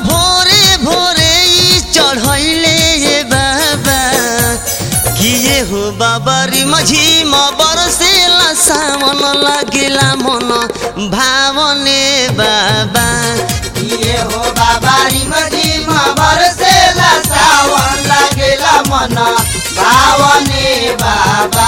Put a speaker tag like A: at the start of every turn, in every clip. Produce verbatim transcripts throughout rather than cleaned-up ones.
A: भोरे भोरे ई चढ़ैले ये बाबा किए हो बाबा री मझी म बरसेला सावन लागेला मन भावने बाबा
B: किए हो बाबा री मझी म बरसेला सावन लागेला मन भावने बाबा।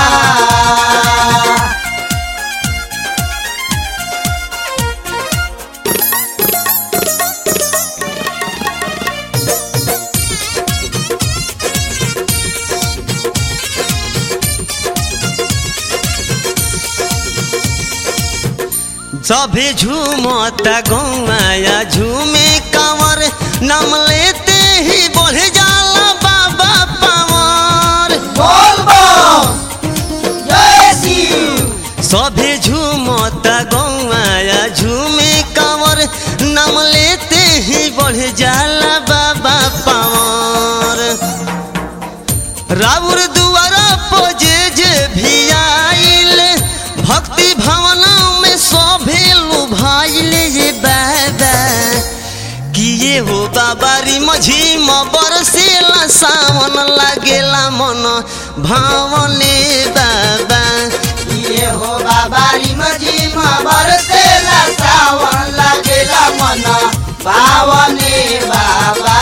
A: सभे झूमता गौमाया झूमे कंवर नाम लेते ही बढ़ जाला बाबा पावर
B: बोल बम जय शिव।
A: सभे झूमता गौमाया झूमे कंवर नाम लेते ही बढ़ जाला बाबा पावर। राउर दुआरा पजे जे भी आइल भक्ति भवना में सभे लुभाइल ये बाबा किए हो बाबा री मझी म बरसेला सावन लागेला मन भावने बाबा
B: किए हो बाबा री मझी म बरसेला सावन लागेला मन भावने बाबा।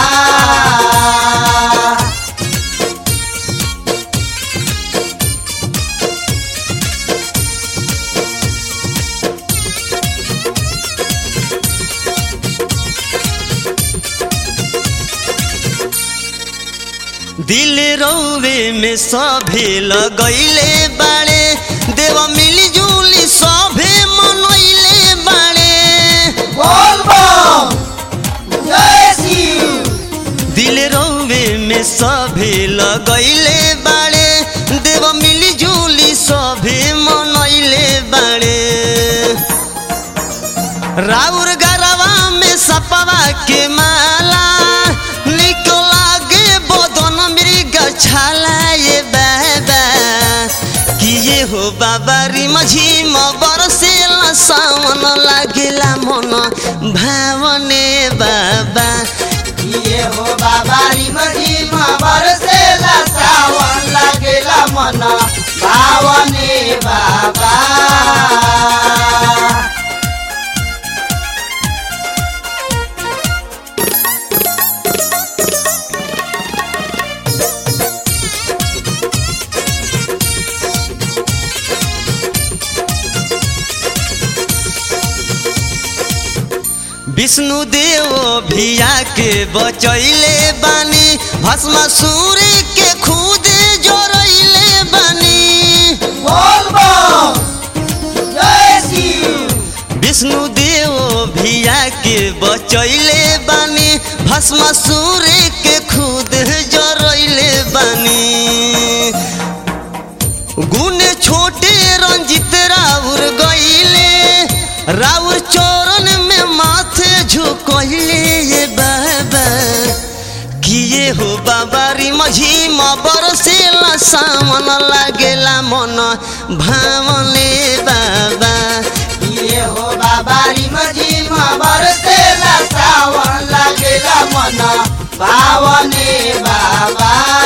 A: दिल रौवे में सभे लगैले बाड़े देव मिली जुली सभे मनैले बाड़े
B: बोल बम जय शिव।
A: दिल रौवे में सभे लगैले बाड़े देव मिली जुली सभे मनैले बाड़े। राउर गरवा में सपवा के माला निकला छाला ये बाबा किए हो बाबा री मझी म बरसेला सावन लागेला मन भावने बाबा
B: किए हो बाबा री मझी म बरसेला सावन लागेला मन भावने बाबा।
A: विष्णु देव भिया के बचैले बानी भस्मासुर के खुद जोड़ैले बानी
B: बोल बम जय शिव।
A: विष्णु देव भिया के बचैले बानी भस्मासुर के खुद जोड़ैले बानी। गुण छोटे रंजित राउर गईले राउर चरण में माथे झुकैले ये बाबा किए हो बाबा री मझी म बरसेला सावन लागेला मन भावने बाबा
B: किए हो बाबा री मझी म बरसेला सावन लागेला मन भावने बाबा।